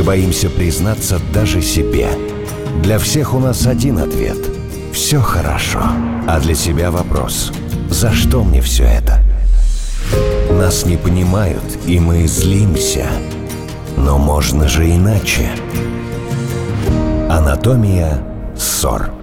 Мы боимся признаться даже себе. Для всех у нас один ответ – все хорошо. А для себя вопрос – за что мне все это? Нас не понимают, и мы злимся. Но можно же иначе. Анатомия ссор.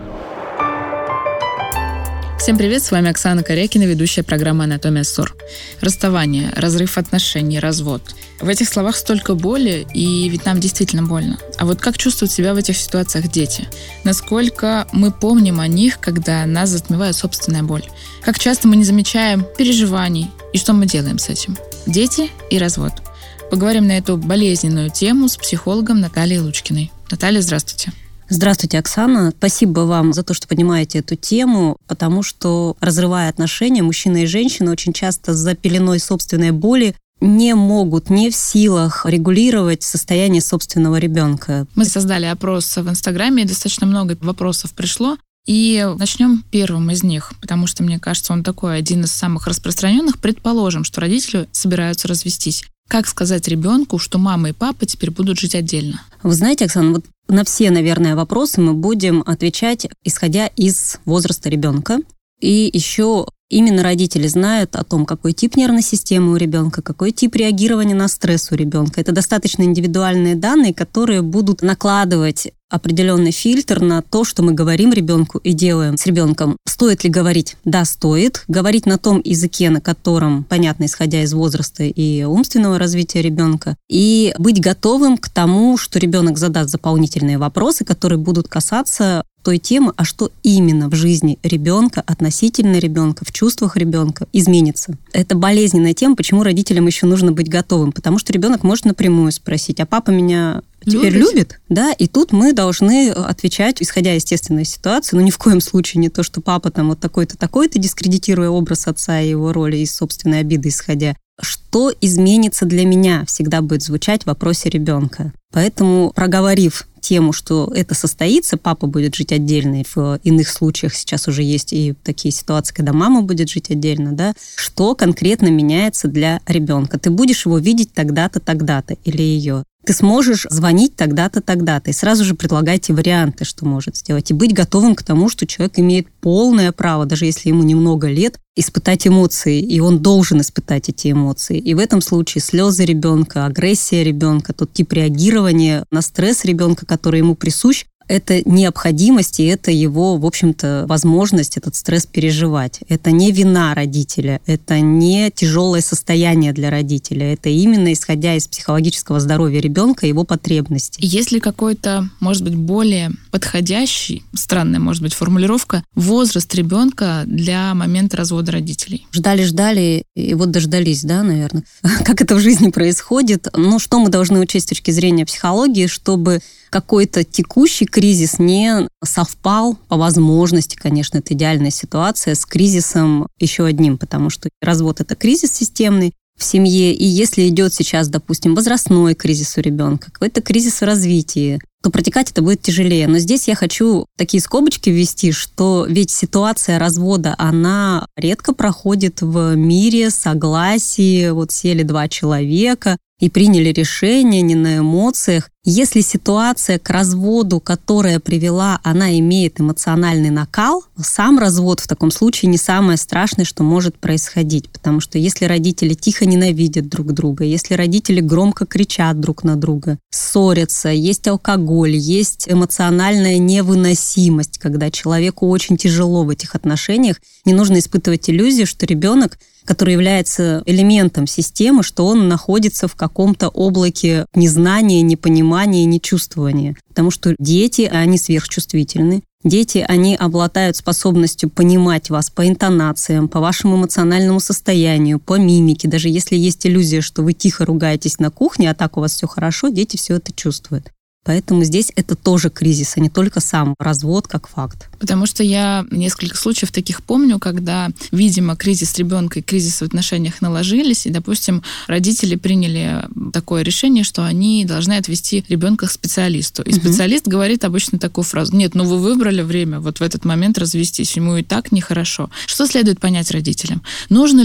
Всем привет, с вами Оксана Корякина, ведущая программы «Анатомия ссор». Расставание, разрыв отношений, развод. В этих словах столько боли, и ведь нам действительно больно. А вот как чувствуют себя в этих ситуациях дети? Насколько мы помним о них, когда нас затмевает собственная боль? Как часто мы не замечаем переживаний? И что мы делаем с этим? Дети и развод. Поговорим на эту болезненную тему с психологом Натальей Лучкиной. Наталья, здравствуйте. Здравствуйте, Оксана. Спасибо вам за то, что поднимаете эту тему, потому что, разрывая отношения, мужчина и женщина очень часто за пеленой собственной боли не могут, не в силах регулировать состояние собственного ребенка. Мы создали опрос в Инстаграме, и достаточно много вопросов пришло. И начнем первым из них, потому что, мне кажется, он такой один из самых распространенных. Предположим, что родители собираются развестись. Как сказать ребенку, что мама и папа теперь будут жить отдельно? Вы знаете, Оксана, вот на все, наверное, вопросы мы будем отвечать, исходя из возраста ребенка. И еще именно родители знают о том, какой тип нервной системы у ребенка, какой тип реагирования на стресс у ребенка. Это достаточно индивидуальные данные, которые будут накладывать определенный фильтр на то, что мы говорим ребенку и делаем с ребенком. Стоит ли говорить? Да, стоит. Говорить на том языке, на котором, понятно, исходя из возраста и умственного развития ребенка. И быть готовым к тому, что ребенок задаст дополнительные вопросы, которые будут касаться той темы, а что именно в жизни ребенка, относительно ребенка, в чувствах ребенка изменится. Это болезненная тема, почему родителям еще нужно быть готовым, потому что ребенок может напрямую спросить: а папа меня теперь любит? Да, и тут мы должны отвечать, исходя, естественно, из ситуации, но ни в коем случае не то, что папа там вот такой-то, такой-то, дискредитируя образ отца и его роли из собственной обиды исходя. Что изменится для меня, всегда будет звучать в вопросе ребенка. Поэтому, проговорив тему, что это состоится, папа будет жить отдельно, и в иных случаях сейчас уже есть и такие ситуации, когда мама будет жить отдельно, да, что конкретно меняется для ребенка. Ты будешь его видеть тогда-то, тогда-то, или ее. Ты сможешь звонить тогда-то, тогда-то. И сразу же предлагайте варианты, что может сделать. И быть готовым к тому, что человек имеет полное право, даже если ему немного лет, испытать эмоции. И он должен испытать эти эмоции. И в этом случае слезы ребенка, агрессия ребенка, тот тип реагирования на стресс ребенка, который ему присущ, это необходимость, и это его, в общем-то, возможность этот стресс переживать. Это не вина родителя, это не тяжелое состояние для родителя. Это именно исходя из психологического здоровья ребенка и его потребностей. Есть ли какой-то, может быть, более подходящий, странная, может быть, формулировка, возраст ребенка для момента развода родителей? Ждали, и вот дождались, да, наверное. Как это в жизни происходит? Ну, что мы должны учесть с точки зрения психологии, чтобы какой-то текущий кризис не совпал, по возможности, конечно, это идеальная ситуация, с кризисом еще одним, потому что развод – это кризис системный в семье, и если идет сейчас, допустим, возрастной кризис у ребенка, какой-то кризис в развитии, то протекать это будет тяжелее. Но здесь я хочу такие скобочки ввести, что ведь ситуация развода, она редко проходит в мире, согласии, вот сели два человека и приняли решение не на эмоциях. Если ситуация к разводу, которая привела, она имеет эмоциональный накал, сам развод в таком случае не самое страшное, что может происходить. Потому что если родители тихо ненавидят друг друга, если родители громко кричат друг на друга, ссорятся, есть алкоголь, есть эмоциональная невыносимость, когда человеку очень тяжело в этих отношениях, не нужно испытывать иллюзию, что ребенок, который является элементом системы, что он находится в каком-то облаке незнания, непонимания, нечувствования. Потому что дети, они сверхчувствительны. Дети, они обладают способностью понимать вас по интонациям, по вашему эмоциональному состоянию, по мимике. Даже если есть иллюзия, что вы тихо ругаетесь на кухне, а так у вас все хорошо, дети все это чувствуют. Поэтому здесь это тоже кризис, а не только сам развод как факт. Потому что я несколько случаев таких помню, когда, видимо, кризис ребенка и кризис в отношениях наложились, и, допустим, родители приняли такое решение, что они должны отвести ребенка к специалисту. И специалист говорит обычно такую фразу: нет, ну вы выбрали время вот в этот момент развестись, ему и так нехорошо. Что следует понять родителям? Нужно ли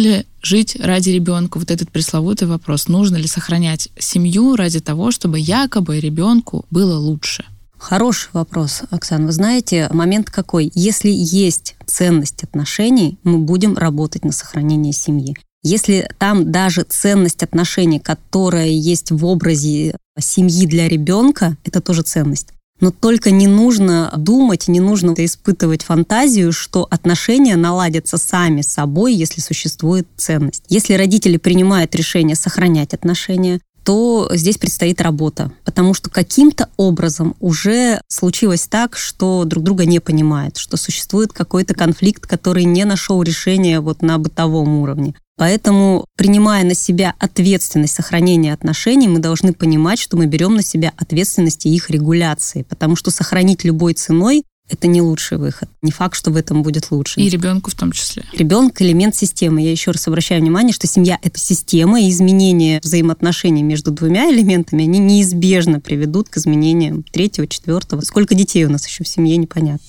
жить ради ребенка? Вот этот пресловутый вопрос. Нужно ли сохранять семью ради того, чтобы якобы ребенку было лучше? Хороший вопрос, Оксана. Вы знаете, момент какой? Если есть ценность отношений, мы будем работать на сохранение семьи. Если там даже ценность отношений, которая есть в образе семьи для ребенка, это тоже ценность. Но только не нужно думать, не нужно испытывать фантазию, что отношения наладятся сами собой, если существует ценность. Если родители принимают решение сохранять отношения, то здесь предстоит работа, потому что каким-то образом уже случилось так, что друг друга не понимают, что существует какой-то конфликт, который не нашел решения вот на бытовом уровне. Поэтому, принимая на себя ответственность сохранения отношений, мы должны понимать, что мы берем на себя ответственность и их регуляции, потому что сохранить любой ценой — это не лучший выход. Не факт, что в этом будет лучше. И ребенку в том числе. Ребенок — элемент системы. Я еще раз обращаю внимание, что семья — это система, и изменения взаимоотношений между двумя элементами, они неизбежно приведут к изменениям третьего, четвертого. Сколько детей у нас еще в семье, непонятно.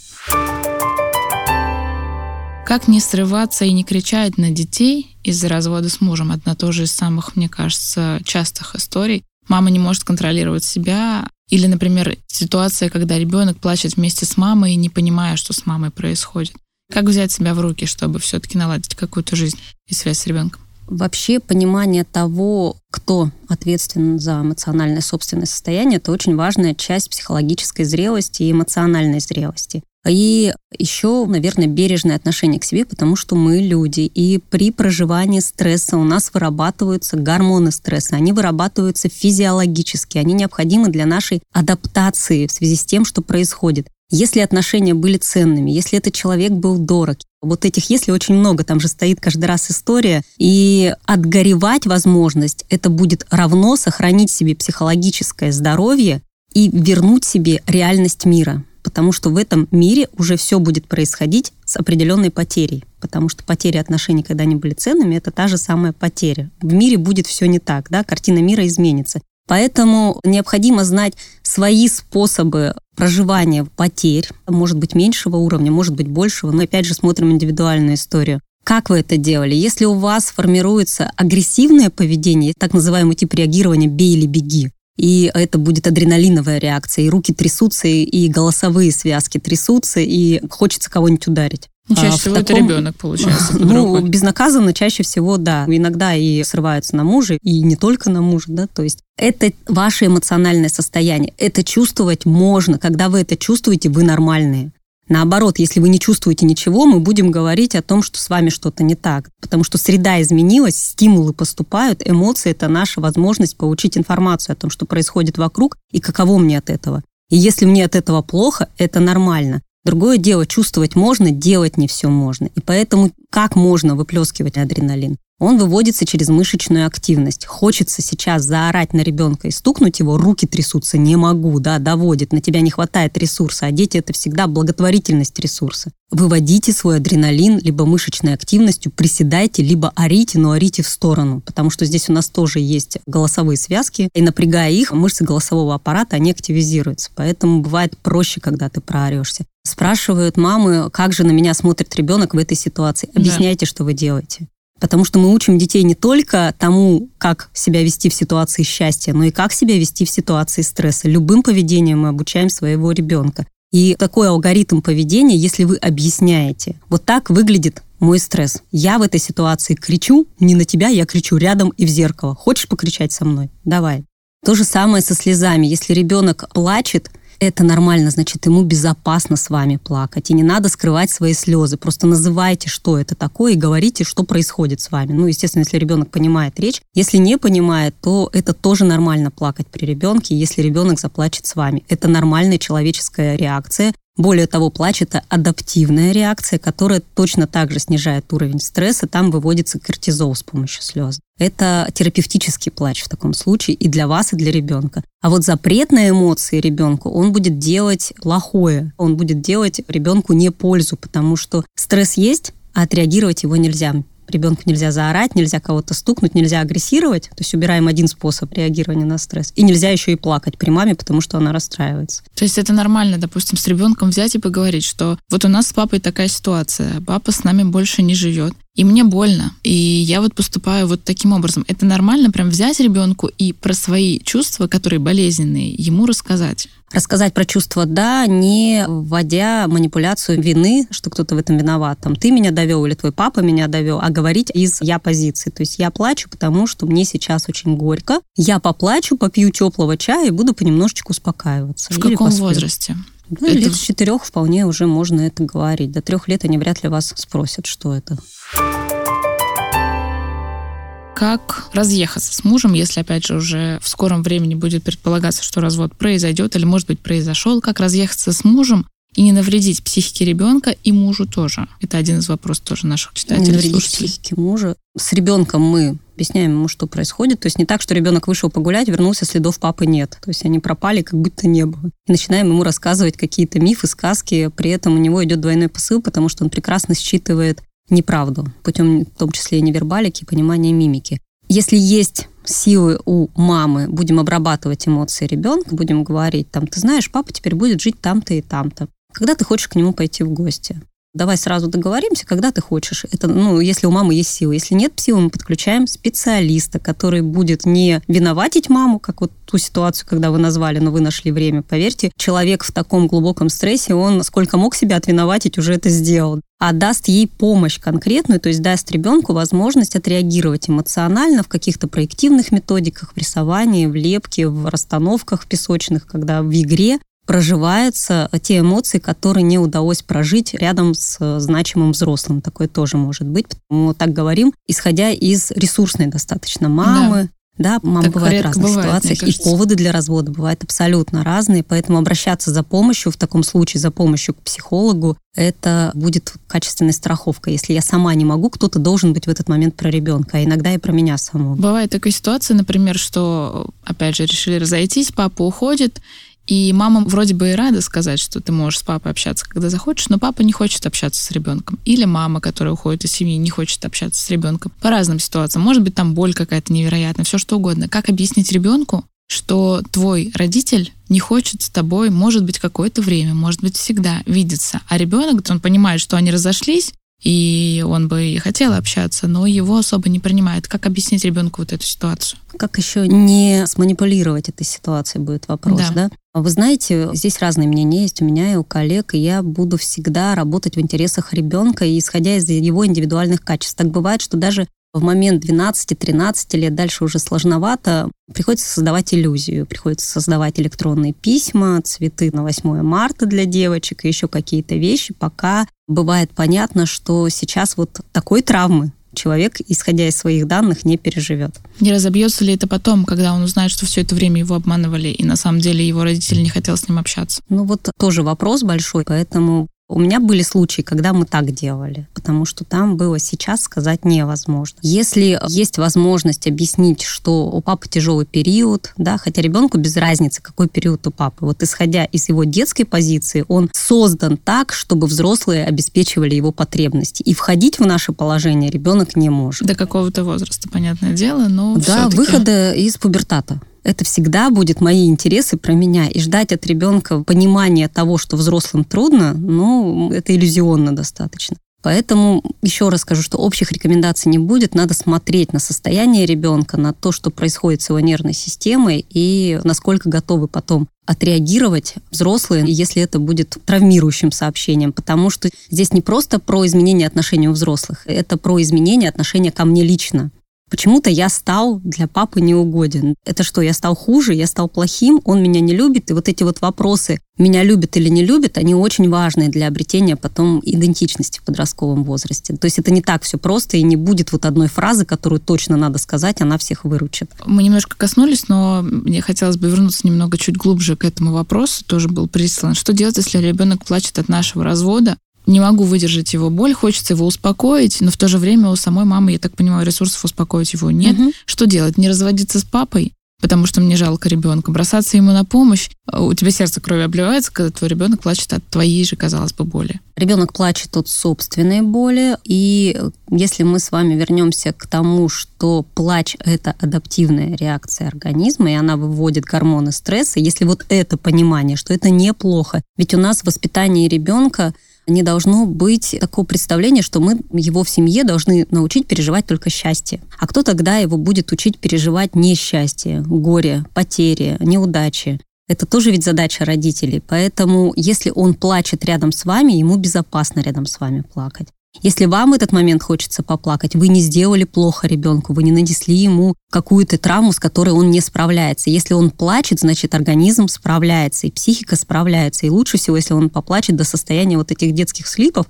Как не срываться и не кричать на детей из-за развода с мужем? Одна тоже из самых, мне кажется, частых историй. Мама не может контролировать себя. Или, например, ситуация, когда ребенок плачет вместе с мамой, не понимая, что с мамой происходит. Как взять себя в руки, чтобы все-таки наладить какую-то жизнь и связь с ребенком? Вообще понимание того, кто ответственен за эмоциональное собственное состояние, это очень важная часть психологической зрелости и эмоциональной зрелости. И еще, наверное, бережное отношение к себе, потому что мы люди. И при проживании стресса у нас вырабатываются гормоны стресса. Они вырабатываются физиологически. Они необходимы для нашей адаптации в связи с тем, что происходит. Если отношения были ценными, если этот человек был дорог, вот этих «если» очень много, там же стоит каждый раз история, и отгоревать возможность, это будет равно сохранить себе психологическое здоровье и вернуть себе реальность мира. Потому что в этом мире уже все будет происходить с определенной потерей. Потому что потеря отношений, когда они были ценными, это та же самая потеря. В мире будет все не так, да, картина мира изменится. Поэтому необходимо знать свои способы проживания потерь, может быть, меньшего уровня, может быть, большего, но опять же смотрим индивидуальную историю. Как вы это делали? Если у вас формируется агрессивное поведение, так называемый тип реагирования «бей или беги», и это будет адреналиновая реакция, и руки трясутся, и голосовые связки трясутся, и хочется кого-нибудь ударить. Чаще всего это ребенок, получается. Безнаказанно чаще всего, да. Иногда и срываются на мужа, и не только на мужа, да. То есть это ваше эмоциональное состояние. Это чувствовать можно. Когда вы это чувствуете, вы нормальные. Наоборот, если вы не чувствуете ничего, мы будем говорить о том, что с вами что-то не так. Потому что среда изменилась, стимулы поступают, эмоции — это наша возможность получить информацию о том, что происходит вокруг и каково мне от этого. И если мне от этого плохо, это нормально. Другое дело, чувствовать можно, делать не все можно. И поэтому как можно выплескивать адреналин? Он выводится через мышечную активность. Хочется сейчас заорать на ребенка и стукнуть его, руки трясутся, не могу, да, доводит, на тебя не хватает ресурса, а дети — это всегда благотворительность ресурса. Выводите свой адреналин либо мышечной активностью, приседайте, либо орите, но орите в сторону, потому что здесь у нас тоже есть голосовые связки, и напрягая их, мышцы голосового аппарата, они активизируются, поэтому бывает проще, когда ты проорешься. Спрашивают мамы, как же на меня смотрит ребенок в этой ситуации. Объясняйте, что вы делаете. Потому что мы учим детей не только тому, как себя вести в ситуации счастья, но и как себя вести в ситуации стресса. Любым поведением мы обучаем своего ребенка. И такой алгоритм поведения, если вы объясняете, вот так выглядит мой стресс. Я в этой ситуации кричу, не на тебя, я кричу рядом и в зеркало. Хочешь покричать со мной? Давай. То же самое со слезами. Если ребенок плачет, это нормально, значит, ему безопасно с вами плакать. И не надо скрывать свои слезы. Просто называйте, что это такое, и говорите, что происходит с вами. Ну, естественно, если ребенок понимает речь. Если не понимает, то это тоже нормально плакать при ребенке, если ребенок заплачет с вами. Это нормальная человеческая реакция. Более того, плач — это адаптивная реакция, которая точно так же снижает уровень стресса. Там выводится кортизол с помощью слез. Это терапевтический плач в таком случае и для вас, и для ребенка. А вот запрет на эмоции ребенку, он будет делать плохое. Он будет делать ребенку не пользу, потому что стресс есть, а отреагировать его нельзя. Ребенку нельзя заорать, нельзя кого-то стукнуть, нельзя агрессировать. То есть убираем один способ реагирования на стресс. И нельзя еще и плакать при маме, потому что она расстраивается. То есть это нормально, допустим, с ребенком взять и поговорить, что вот у нас с папой такая ситуация, папа с нами больше не живет. и мне больно. И я вот поступаю вот таким образом. Это нормально прям взять ребенку и про свои чувства, которые болезненные, ему рассказать. Рассказать про чувства, да, не вводя манипуляцию вины, что кто-то в этом виноват. Там, ты меня довел или твой папа меня довел, а говорить из я-позиции. То есть я плачу, потому что мне сейчас очень горько. Я поплачу, попью теплого чая и буду понемножечку успокаиваться. В каком возрасте? Ну, лет с 4 вполне уже можно это говорить. До 3 лет они вряд ли вас спросят, что это. Как разъехаться с мужем, если, опять же, уже в скором времени будет предполагаться, что развод произойдет или, может быть, произошел? Как разъехаться с мужем и не навредить психике ребенка и мужу тоже? Это один из вопросов тоже наших читателей. Не навредить психике мужа. С ребенком мы объясняем ему, что происходит. То есть не так, что ребенок вышел погулять, вернулся, следов папы нет. То есть они пропали, как будто не было. И начинаем ему рассказывать какие-то мифы, сказки. При этом у него идет двойной посыл, потому что он прекрасно считывает неправду, путем в том числе и невербалики, понимания мимики. Если есть силы у мамы, будем обрабатывать эмоции ребенка, будем говорить, там, ты знаешь, папа теперь будет жить там-то и там-то. Когда ты хочешь к нему пойти в гости? Давай сразу договоримся, когда ты хочешь. Это, если у мамы есть силы. Если нет силы, мы подключаем специалиста, который будет не виноватить маму, как вот ту ситуацию, когда вы назвали, но вы нашли время. Поверьте, человек в таком глубоком стрессе, он сколько мог себя отвиноватить, уже это сделал. А даст ей помощь конкретную, то есть даст ребенку возможность отреагировать эмоционально в каких-то проективных методиках, в рисовании, в лепке, в расстановках песочных, когда в игре проживаются те эмоции, которые не удалось прожить рядом с значимым взрослым. Такое тоже может быть. Мы так говорим, исходя из ресурсной достаточно мамы. Да, мамы бывают в разных ситуациях, и поводы для развода бывают абсолютно разные, поэтому обращаться за помощью, в таком случае за помощью к психологу, это будет качественной страховкой. Если я сама не могу, кто-то должен быть в этот момент про ребенка, а иногда и про меня саму. Бывает такая ситуация, например, что, опять же, решили разойтись, папа уходит, и мама вроде бы и рада сказать, что ты можешь с папой общаться, когда захочешь, но папа не хочет общаться с ребенком. Или мама, которая уходит из семьи, не хочет общаться с ребенком. По разным ситуациям. Может быть, там боль какая-то невероятная, все что угодно. Как объяснить ребенку, что твой родитель не хочет с тобой, может быть, какое-то время, может быть, всегда видеться. А ребенок, он понимает, что они разошлись, и он бы и хотел общаться, но его особо не принимает. Как объяснить ребенку вот эту ситуацию? Как еще не сманипулировать этой ситуацией, будет вопрос, да? Вы знаете, здесь разные мнения есть у меня и у коллег, и я буду всегда работать в интересах ребенка, и исходя из его индивидуальных качеств. Так бывает, что даже в момент 12-13 лет, дальше уже сложновато, приходится создавать иллюзию, приходится создавать электронные письма, цветы на 8 марта для девочек и еще какие-то вещи, пока бывает понятно, что сейчас вот такой травмы человек, исходя из своих данных, не переживет. Не разобьется ли это потом, когда он узнает, что все это время его обманывали, и на самом деле его родители не хотел с ним общаться? Вот тоже вопрос большой, поэтому у меня были случаи, когда мы так делали, потому что там было сейчас сказать невозможно. Если есть возможность объяснить, что у папы тяжелый период, да, хотя ребенку без разницы, какой период у папы, вот исходя из его детской позиции, он создан так, чтобы взрослые обеспечивали его потребности. И входить в наше положение ребенок не может. До какого-то возраста, понятное дело, но да, все-таки... выхода из пубертата. Это всегда будет мои интересы про меня. И ждать от ребенка понимания того, что взрослым трудно, это иллюзионно достаточно. Поэтому еще раз скажу, что общих рекомендаций не будет. Надо смотреть на состояние ребенка, на то, что происходит с его нервной системой, и насколько готовы потом отреагировать взрослые, если это будет травмирующим сообщением. Потому что здесь не просто про изменение отношений у взрослых, это про изменение отношения ко мне лично. Почему-то я стал для папы неугоден. Это что, я стал хуже, я стал плохим, он меня не любит? И вот эти вот вопросы, меня любят или не любят, они очень важны для обретения потом идентичности в подростковом возрасте. То есть это не так все просто, и не будет вот одной фразы, которую точно надо сказать, она всех выручит. Мы немножко коснулись, но мне хотелось бы вернуться немного чуть глубже к этому вопросу, тоже был прислан. Что делать, если ребенок плачет от нашего развода? Не могу выдержать его боль, хочется его успокоить, но в то же время у самой мамы, я так понимаю, ресурсов успокоить его нет. Что делать? Не разводиться с папой, потому что мне жалко ребенка, бросаться ему на помощь? У тебя сердце кровью обливается, когда твой ребенок плачет от твоей же, казалось бы, боли. Ребенок плачет от собственной боли, и если мы с вами вернемся к тому, что плач – это адаптивная реакция организма, и она выводит гормоны стресса, если вот это понимание, что это неплохо, ведь у нас в воспитании ребенка не должно быть такого представления, что мы его в семье должны научить переживать только счастье. А кто тогда его будет учить переживать несчастье, горе, потери, неудачи? Это тоже ведь задача родителей. Поэтому, если он плачет рядом с вами, ему безопасно рядом с вами плакать. Если вам в этот момент хочется поплакать, вы не сделали плохо ребенку, вы не нанесли ему какую-то травму, с которой он не справляется. Если он плачет, значит, организм справляется, и психика справляется. И лучше всего, если он поплачет до состояния вот этих детских слипов,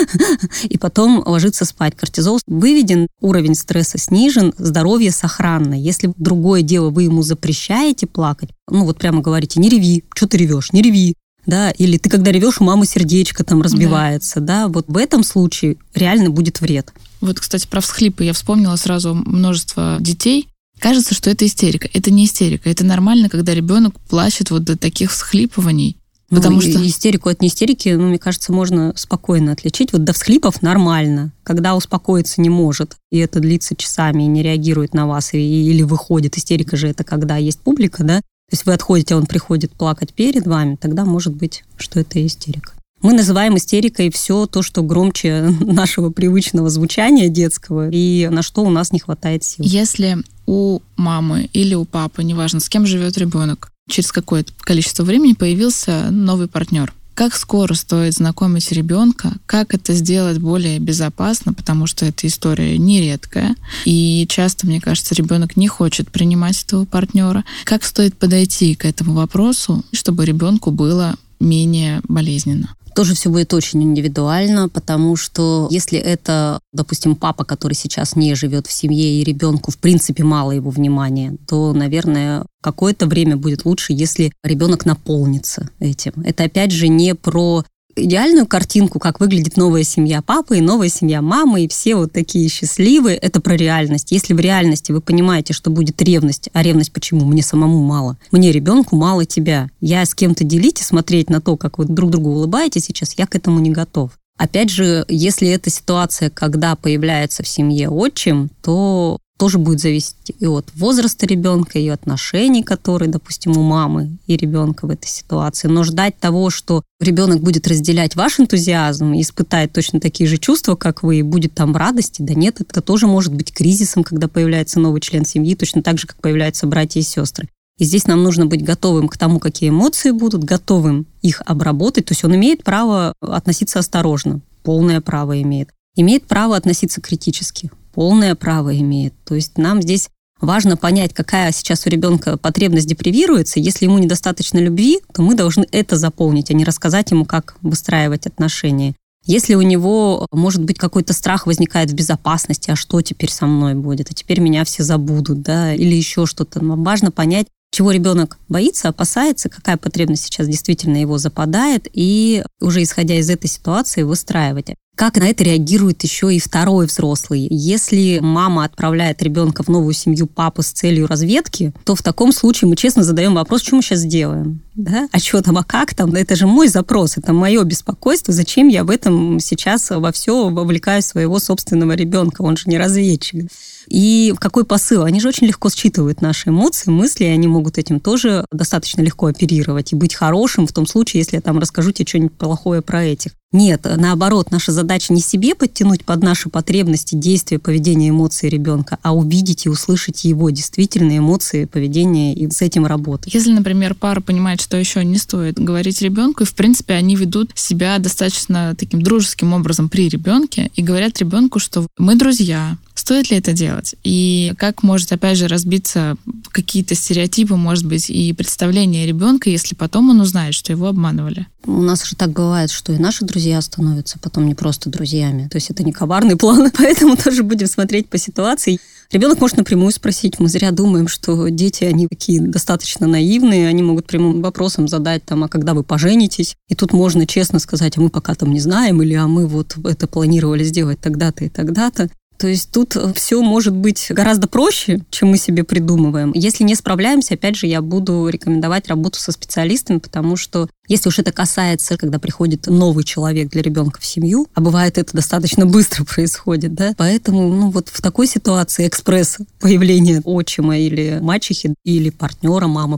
и потом ложится спать. Кортизол выведен, уровень стресса снижен, здоровье сохранно. Если другое дело, вы ему запрещаете плакать, вот прямо говорите: не реви, что ты ревешь, не реви. Да, или ты когда ревешь, у мамы сердечко там разбивается, да, вот в этом случае реально будет вред. Вот, кстати, про всхлипы я вспомнила сразу множество детей. Кажется, что это истерика. Это не истерика. Это нормально, когда ребенок плачет вот до таких всхлипываний. Потому что истерику от неистерики, мне кажется, можно спокойно отличить. Вот до всхлипов нормально. Когда успокоиться не может, и это длится часами, и не реагирует на вас, или выходит. Истерика же это когда есть публика, да? То есть вы отходите, а он приходит плакать перед вами, тогда может быть, что это истерика. Мы называем истерикой все то, что громче нашего привычного звучания детского, и на что у нас не хватает сил. Если у мамы или у папы, неважно, с кем живет ребенок, через какое-то количество времени появился новый партнер, как скоро стоит знакомить ребенка, как это сделать более безопасно, потому что эта история нередкая, и часто, мне кажется, ребенок не хочет принимать этого партнера. Как стоит подойти к этому вопросу, чтобы ребенку было менее болезненно? Тоже все будет очень индивидуально, потому что если это, допустим, папа, который сейчас не живет в семье, и ребенку, в принципе, мало его внимания, то, наверное, какое-то время будет лучше, если ребенок наполнится этим. Это, опять же, не про идеальную картинку, как выглядит новая семья папы и новая семья мамы, и все вот такие счастливые. Это про реальность. Если в реальности вы понимаете, что будет ревность, а ревность почему? Мне самому мало. Мне, ребенку, мало тебя. Я с кем-то делить и смотреть на то, как вы друг другу улыбаетесь сейчас, я к этому не готов. Опять же, если это ситуация, когда появляется в семье отчим, то тоже будет зависеть и от возраста ребенка, и от отношений, которые, допустим, у мамы и ребенка в этой ситуации. Но ждать того, что ребенок будет разделять ваш энтузиазм и испытает точно такие же чувства, как вы, и будет там в радости, да нет, это тоже может быть кризисом, когда появляется новый член семьи, точно так же, как появляются братья и сестры. И здесь нам нужно быть готовым к тому, какие эмоции будут, готовым их обработать. То есть он имеет право относиться осторожно, полное право имеет. Имеет право относиться критически, полное право имеет. То есть нам здесь важно понять, какая сейчас у ребенка потребность депривируется. Если ему недостаточно любви, то мы должны это заполнить, а не рассказать ему, как выстраивать отношения. Если у него, может быть, какой-то страх возникает в безопасности, а что теперь со мной будет, а теперь меня все забудут, да, или еще что-то. Нам важно понять, чего ребенок боится, опасается, какая потребность сейчас действительно его западает, и уже исходя из этой ситуации выстраивать. Как на это реагирует еще и второй взрослый? Если мама отправляет ребенка в новую семью папы с целью разведки, то в таком случае мы честно задаем вопрос, что мы сейчас делаем? Да? А что там, а как там? Это же мой запрос, это мое беспокойство. Зачем я в этом сейчас во все вовлекаю своего собственного ребенка? Он же не разведчик. И какой посыл? Они же очень легко считывают наши эмоции, мысли, и они могут этим тоже достаточно легко оперировать и быть хорошим в том случае, если я там расскажу тебе что-нибудь плохое про этих. Нет, наоборот, наша задача не себе подтянуть под наши потребности действия, поведения, эмоции ребенка, а увидеть и услышать его действительные эмоции, поведение и с этим работать. Если, например, пара понимает, что еще не стоит говорить ребенку, и, в принципе, они ведут себя достаточно таким дружеским образом при ребенке и говорят ребенку, что мы друзья, стоит ли это делать? И как может, опять же, разбиться какие-то стереотипы, может быть, и представления ребенка, если потом он узнает, что его обманывали? У нас же так бывает, что и наши друзья становятся потом не просто друзьями. То есть это не коварный план, поэтому тоже будем смотреть по ситуации. Ребенок может напрямую спросить. Мы зря думаем, что дети, они такие достаточно наивные, они могут прямым вопросом задать, там, а когда вы поженитесь? И тут можно честно сказать, а мы пока там не знаем, или а мы вот это планировали сделать тогда-то и тогда-то. То есть тут все может быть гораздо проще, чем мы себе придумываем. Если не справляемся, опять же, я буду рекомендовать работу со специалистами, потому что если уж это касается, когда приходит новый человек для ребенка в семью, а бывает это достаточно быстро происходит, да, поэтому вот в такой ситуации экспресс появления отчима или мачехи, или партнера, мамы, папы,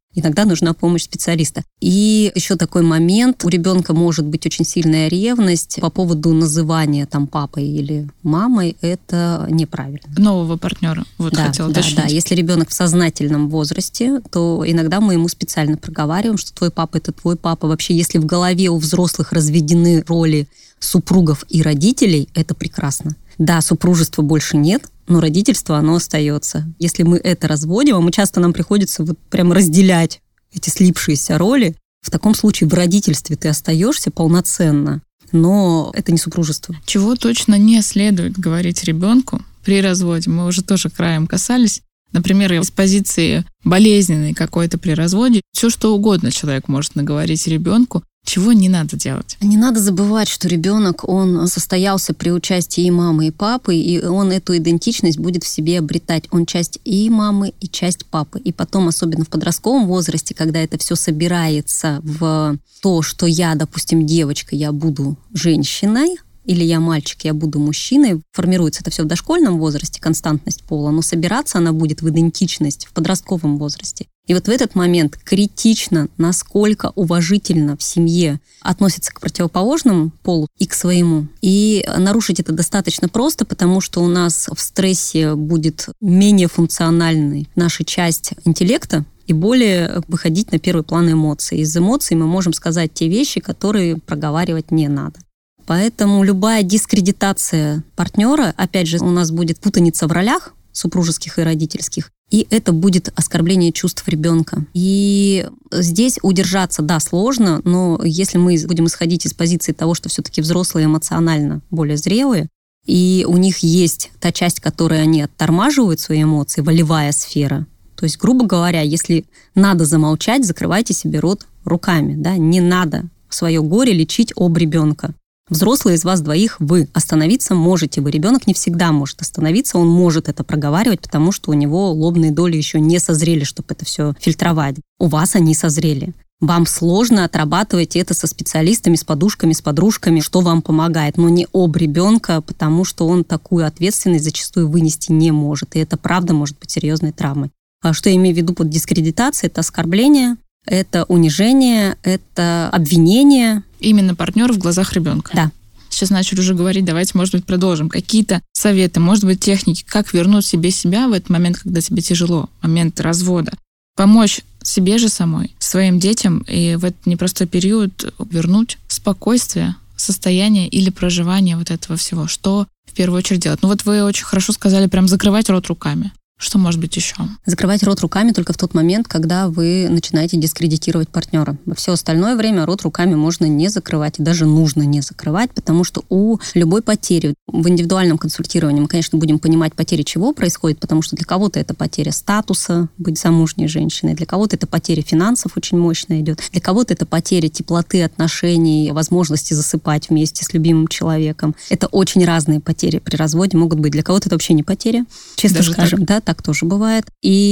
Иногда нужна помощь специалиста. И еще такой момент. У ребенка может быть очень сильная ревность по поводу называния там папой или мамой. Это неправильно. Нового партнера. Вот хотела уточнить. Да. Если ребенок в сознательном возрасте, то иногда мы ему специально проговариваем, что твой папа – это твой папа. Вообще, если в голове у взрослых разведены роли супругов и родителей, это прекрасно. Да, супружества больше нет, но родительство, оно остается. Если мы это разводим, а нам приходится вот прям разделять эти слипшиеся роли, в таком случае в родительстве ты остаешься полноценно, но это не супружество. Чего точно не следует говорить ребенку при разводе? Мы уже тоже краем касались. Например, из позиции болезненной какой-то при разводе, все что угодно человек может наговорить ребенку, чего не надо делать. Не надо забывать, что ребенок, он состоялся при участии и мамы, и папы, и он эту идентичность будет в себе обретать. Он часть и мамы, и часть папы. И потом, особенно в подростковом возрасте, когда это все собирается в то, что я, допустим, девочка, я буду женщиной, или я мальчик, я буду мужчиной. Формируется это все в дошкольном возрасте, константность пола, но собираться она будет в идентичность в подростковом возрасте. И вот в этот момент критично, насколько уважительно в семье относятся к противоположному полу и к своему. И нарушить это достаточно просто, потому что у нас в стрессе будет менее функциональной наша часть интеллекта, и более выходить на первый план эмоций. Из эмоций мы можем сказать те вещи, которые проговаривать не надо. Поэтому любая дискредитация партнера, опять же, у нас будет путаница в ролях супружеских и родительских, и это будет оскорбление чувств ребенка. И здесь удержаться, да, сложно, но если мы будем исходить из позиции того, что все-таки взрослые эмоционально более зрелые, и у них есть та часть, которой они оттормаживают свои эмоции, волевая сфера. То есть, грубо говоря, если надо замолчать, закрывайте себе рот руками, да, не надо свое горе лечить об ребенка. Взрослые из вас двоих, вы остановиться можете. Вы, ребенок не всегда может остановиться, он может это проговаривать, потому что у него лобные доли еще не созрели, чтобы это все фильтровать. У вас они созрели. Вам сложно отрабатывать это со специалистами, с подушками, с подружками, что вам помогает, но не об ребенка, потому что он такую ответственность зачастую вынести не может. И это правда может быть серьезной травмой. А что я имею в виду под дискредитацией? Это оскорбление, это унижение, это обвинение. Именно партнер в глазах ребенка. Да. Сейчас начали уже говорить, давайте, может быть, продолжим. Какие-то советы, может быть, техники, как вернуть себе себя в этот момент, когда тебе тяжело, момент развода. Помочь себе же самой, своим детям, и в этот непростой период вернуть спокойствие, состояние или проживание вот этого всего. Что в первую очередь делать? Ну вот вы очень хорошо сказали, прям закрывать рот руками. Что может быть еще? Закрывать рот руками только в тот момент, когда вы начинаете дискредитировать партнера. Во все остальное время рот руками можно не закрывать, и даже нужно не закрывать, потому что у любой потери, в индивидуальном консультировании мы, конечно, будем понимать, потери чего происходит, потому что для кого-то это потеря статуса, быть замужней женщиной, для кого-то это потеря финансов очень мощно идет, для кого-то это потеря теплоты отношений, возможности засыпать вместе с любимым человеком. Это очень разные потери при разводе могут быть. Для кого-то это вообще не потеря, честно даже скажем, да, так тоже бывает.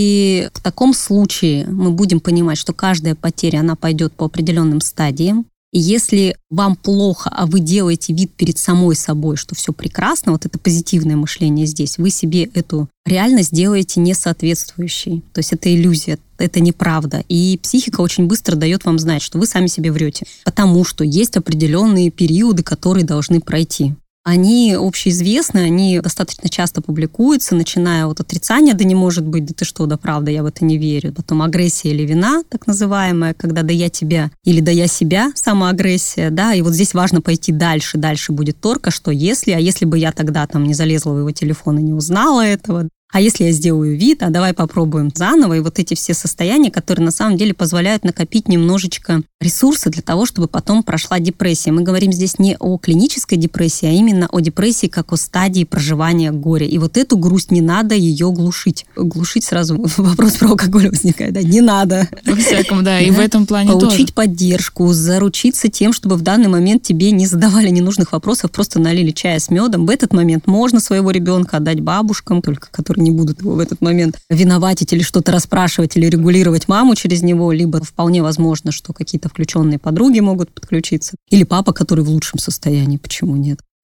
И в таком случае мы будем понимать, что каждая потеря, она пойдет по определенным стадиям. И если вам плохо, а вы делаете вид перед самой собой, что все прекрасно, вот это позитивное мышление здесь, вы себе эту реальность делаете несоответствующей. То есть это иллюзия, это неправда. И психика очень быстро дает вам знать, что вы сами себе врете. Потому что есть определенные периоды, которые должны пройти. Они общеизвестны, они достаточно часто публикуются, начиная от отрицания, да не может быть, да ты что, да правда, я в это не верю. Потом агрессия или вина, так называемая, когда да я тебя или да я себя, самоагрессия, да, и вот здесь важно пойти дальше. Дальше будет торка, что если, а если бы я тогда там не залезла в его телефон и не узнала этого, а если я сделаю вид, а давай попробуем заново, и вот эти все состояния, которые на самом деле позволяют накопить немножечко ресурсы для того, чтобы потом прошла депрессия. Мы говорим здесь не о клинической депрессии, а именно о депрессии как о стадии проживания горя. И вот эту грусть не надо ее глушить. Глушить сразу вопрос про алкоголь возникает, да, не надо. Во всяком, да, и в этом плане тоже. Получить поддержку, заручиться тем, чтобы в данный момент тебе не задавали ненужных вопросов, просто налили чая с медом. В этот момент можно своего ребенка отдать бабушкам, только которые не будут его в этот момент виноватить или что-то расспрашивать, или регулировать маму через него, либо вполне возможно, что какие-то включенные подруги могут подключиться, или папа, который в лучшем состоянии, почему нет.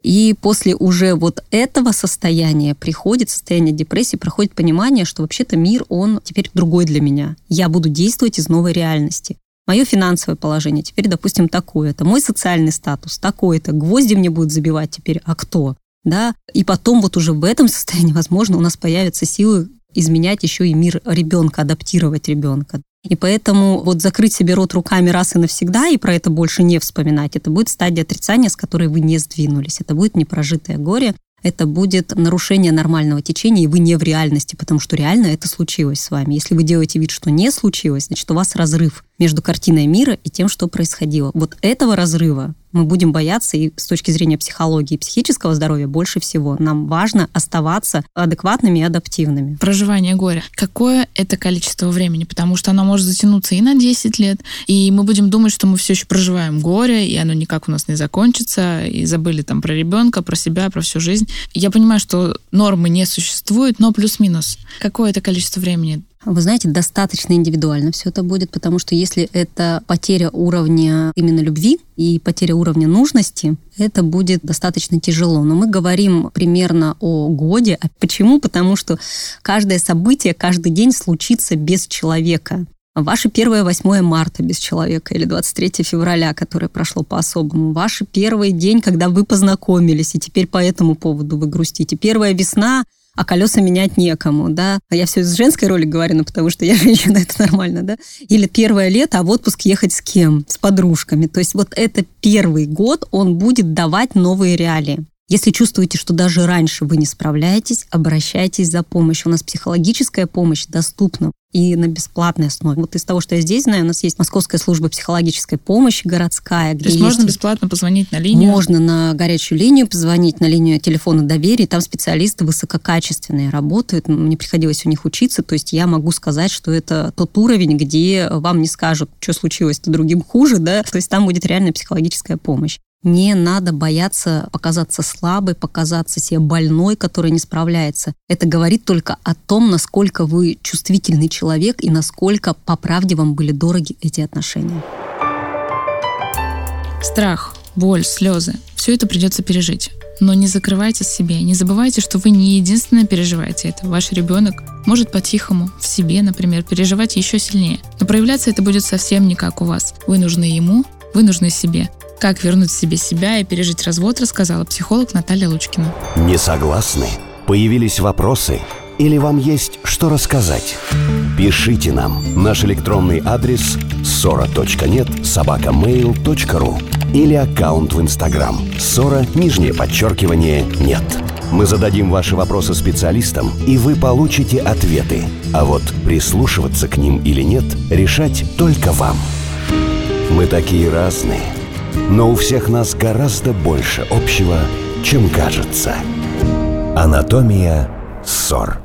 И после уже вот этого состояния приходит состояние депрессии, проходит понимание, что вообще-то мир, он теперь другой для меня. Я буду действовать из новой реальности. Мое финансовое положение теперь, допустим, такое-то. Мой социальный статус такой-то. Гвозди мне будут забивать теперь, а кто? Да? И потом вот уже в этом состоянии, возможно, у нас появятся силы изменять еще и мир ребенка, адаптировать ребенка. И поэтому вот закрыть себе рот руками раз и навсегда и про это больше не вспоминать, это будет стадия отрицания, с которой вы не сдвинулись. Это будет непрожитое горе, это будет нарушение нормального течения, и вы не в реальности, потому что реально это случилось с вами. Если вы делаете вид, что не случилось, значит, у вас разрыв между картиной мира и тем, что происходило. Вот этого разрыва мы будем бояться, и с точки зрения психологии и психического здоровья больше всего. Нам важно оставаться адекватными и адаптивными. Проживание горя. Какое это количество времени? Потому что оно может затянуться и на 10 лет, и мы будем думать, что мы все еще проживаем горе, и оно никак у нас не закончится, и забыли там про ребенка, про себя, про всю жизнь. Я понимаю, что нормы не существует, но плюс-минус. Какое это количество времени? Вы знаете, достаточно индивидуально все это будет, потому что если это потеря уровня именно любви и потеря уровня нужности, это будет достаточно тяжело. Но мы говорим примерно о годе. А почему? Потому что каждое событие, каждый день случится без человека. Ваше 1-8 марта без человека или 23 февраля, которое прошло по-особому. Ваш первый день, когда вы познакомились, и теперь по этому поводу вы грустите. Первая весна, а колеса менять некому, да. Я все из женской роли говорю, ну, потому что я женщина, это нормально, да. Или первое лето, а в отпуск ехать с кем? С подружками. То есть вот это первый год, он будет давать новые реалии. Если чувствуете, что даже раньше вы не справляетесь, обращайтесь за помощью. У нас психологическая помощь доступна и на бесплатной основе. Вот из того, что я здесь знаю, у нас есть Московская служба психологической помощи городская. То есть можно бесплатно позвонить на линию? Можно на горячую линию позвонить, на линию телефона доверия. Там специалисты высококачественные работают. Мне приходилось у них учиться. То есть я могу сказать, что это тот уровень, где вам не скажут, что случилось-то другим хуже, да. То есть там будет реальная психологическая помощь. Не надо бояться показаться слабой, показаться себе больной, который не справляется. Это говорит только о том, насколько вы чувствительный человек и насколько по правде вам были дороги эти отношения. Страх, боль, слезы – все это придется пережить. Но не закрывайте себе, не забывайте, что вы не единственное переживаете это. Ваш ребенок может по-тихому, в себе, например, переживать еще сильнее. Но проявляться это будет совсем не как у вас. Вы нужны ему, вы нужны себе. Как вернуть в себе себя и пережить развод, рассказала психолог Наталья Лучкина. Не согласны? Появились вопросы? Или вам есть что рассказать? Пишите нам. Наш электронный адрес ssora.net@mail.ru или аккаунт в Инстаграм @ssora_нет. Мы зададим ваши вопросы специалистам, и вы получите ответы. А вот прислушиваться к ним или нет, решать только вам. Мы такие разные. Но у всех нас гораздо больше общего, чем кажется. Анатомия ссор.